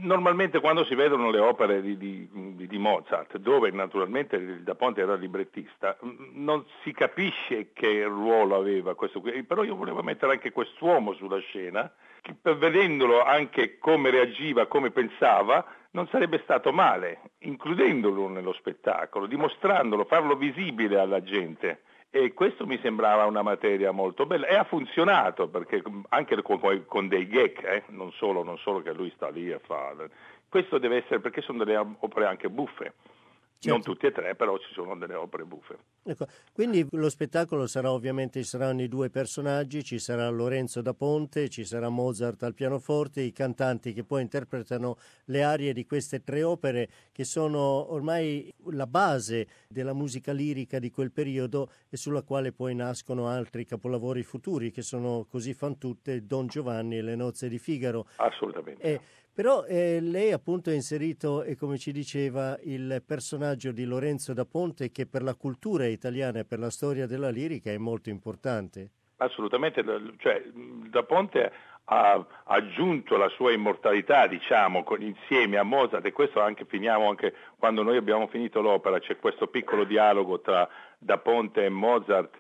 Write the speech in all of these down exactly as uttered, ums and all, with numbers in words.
normalmente quando si vedono le opere di, di, di Mozart, dove naturalmente Da Ponte era librettista, non si capisce che ruolo aveva questo qui, però io volevo mettere anche quest'uomo sulla scena, che vedendolo anche come reagiva, come pensava, non sarebbe stato male, includendolo nello spettacolo, dimostrandolo, farlo visibile alla gente. E questo mi sembrava una materia molto bella e ha funzionato, perché anche con, con dei gag, eh? non, solo, non solo che lui sta lì a fare. Questo deve essere, perché sono delle opere anche buffe. Certo. Non tutte e tre, però ci sono delle opere buffe. Ecco, quindi lo spettacolo sarà ovviamente, ci saranno i due personaggi, ci sarà Lorenzo da Ponte, ci sarà Mozart al pianoforte, i cantanti che poi interpretano le arie di queste tre opere che sono ormai la base della musica lirica di quel periodo e sulla quale poi nascono altri capolavori futuri che sono così fan tutte, Don Giovanni e Le nozze di Figaro. Assolutamente. E, Però eh, lei appunto ha inserito, e come ci diceva, il personaggio di Lorenzo da Ponte che per la cultura italiana e per la storia della lirica è molto importante. Assolutamente, cioè Da Ponte ha aggiunto la sua immortalità, diciamo, con, insieme a Mozart, e questo anche finiamo anche quando noi abbiamo finito l'opera, c'è questo piccolo dialogo tra Da Ponte e Mozart,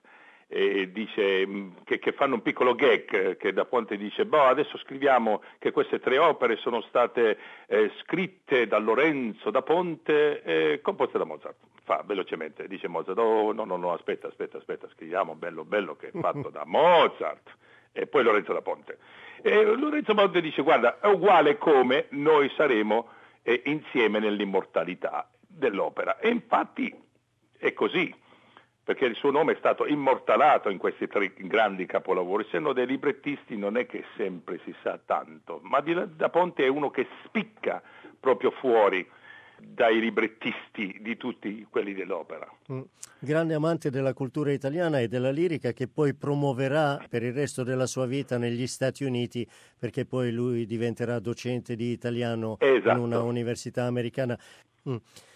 e dice che, che fanno un piccolo gag, che Da Ponte dice boh, adesso scriviamo che queste tre opere sono state eh, scritte da Lorenzo da Ponte e composte da Mozart. Fa velocemente, dice Mozart, oh no no no aspetta aspetta aspetta, scriviamo bello bello che è fatto da Mozart, e poi Lorenzo da Ponte. E Lorenzo da Ponte dice guarda, è uguale come noi saremo eh, insieme nell'immortalità dell'opera, e infatti è così, perché il suo nome è stato immortalato in questi tre grandi capolavori. Essendo dei librettisti non è che sempre si sa tanto, ma Da Ponte è uno che spicca proprio fuori dai librettisti di tutti quelli dell'opera. Mm. Grande amante della cultura italiana e della lirica, che poi promuoverà per il resto della sua vita negli Stati Uniti, perché poi lui diventerà docente di italiano. Esatto. In una università americana. Mm.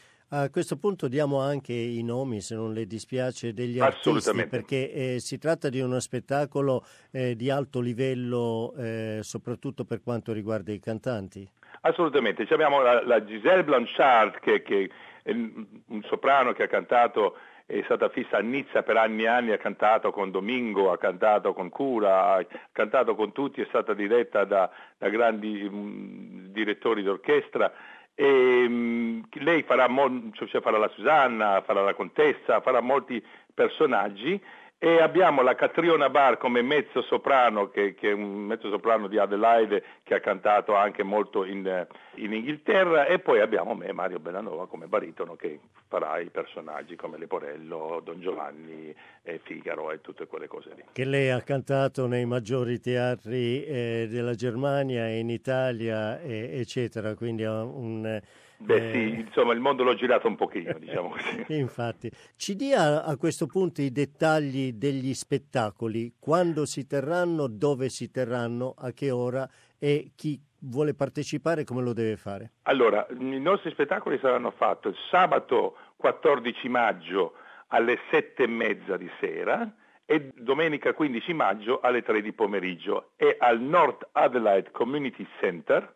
A questo punto diamo anche i nomi, se non le dispiace, degli artisti, perché eh, si tratta di uno spettacolo eh, di alto livello, eh, soprattutto per quanto riguarda i cantanti. Assolutamente, abbiamo la, la Giselle Blanchard, che, che è un soprano che ha cantato, è stata fissa a Nizza per anni e anni, ha cantato con Domingo, ha cantato con Cura, ha cantato con tutti, è stata diretta da, da grandi mh, direttori d'orchestra. E, um, lei farà, mo- cioè farà la Susanna, farà la Contessa, farà molti personaggi, e abbiamo la Catriona Bar come mezzo soprano, che, che è un mezzo soprano di Adelaide, che ha cantato anche molto in, in Inghilterra, e poi abbiamo me, Mario Bellanova, come baritono, che farà i personaggi come Leporello, Don Giovanni, e Figaro e tutte quelle cose lì. Che lei ha cantato nei maggiori teatri eh, della Germania, in Italia, eh, eccetera, quindi ha un... Beh sì, insomma il mondo l'ho girato un pochino, diciamo così. Infatti. Ci dia a questo punto i dettagli degli spettacoli, quando si terranno, dove si terranno, a che ora, e chi vuole partecipare come lo deve fare. Allora, i nostri spettacoli saranno fatti il sabato quattordici maggio alle sette e mezza di sera e domenica quindici maggio alle tre di pomeriggio, e al North Adelaide Community Center,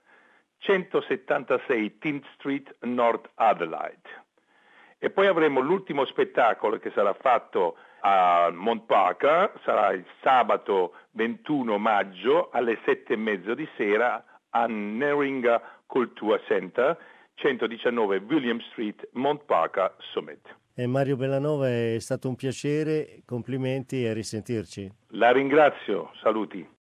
centosettantasei Tint Street, North Adelaide. E poi avremo l'ultimo spettacolo che sarà fatto a Mont Parker, sarà il sabato ventuno maggio alle sette e mezzo di sera a Neringa Culture Center, centodiciannove William Street, Mont Parker, Summit. E Mario Bellanova, è stato un piacere, complimenti e a risentirci. La ringrazio, saluti.